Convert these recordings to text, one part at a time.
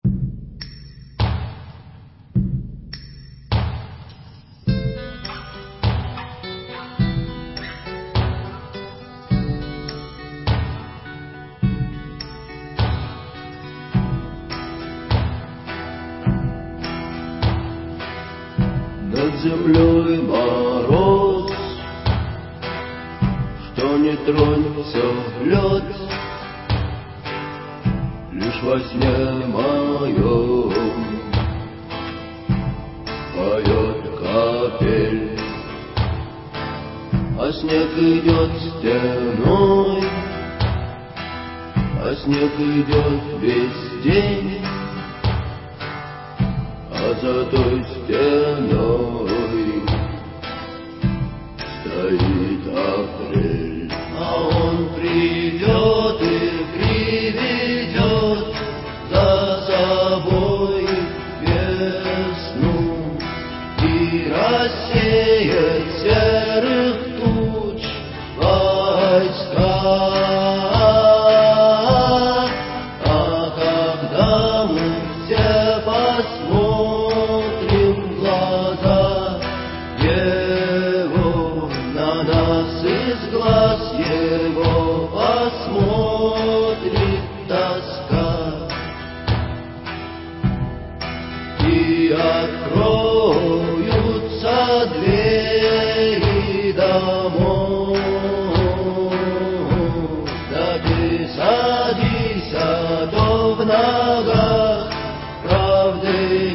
Над землей мороз, что не тронь, все лед. Лишь во сне моем поет капель, а снег идет стеной, а снег идет весь день. А за той стеной стоит апрель, а он придет и приведет за собой весну и рассеет серых туч войска. А когда мы все посмотрим в глаза его, на нас из глаз его посмотрит тоска, и откроются двери домов. Да ты садись, а то в ногах правды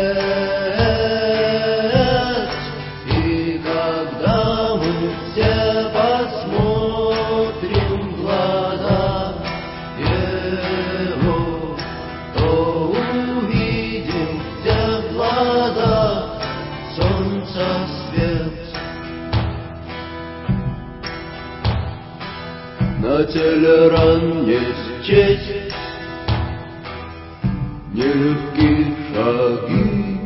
нет. И когда мы все посмотрим в глаза его, то увидим в тех глазах солнца свет. На теле ран не счесть нелегкие шаги,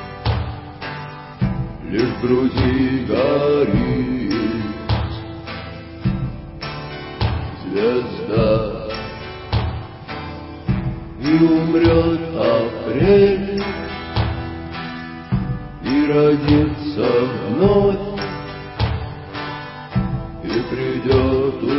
лишь в груди горит звезда, и умрет апрель, и родится вновь, и придет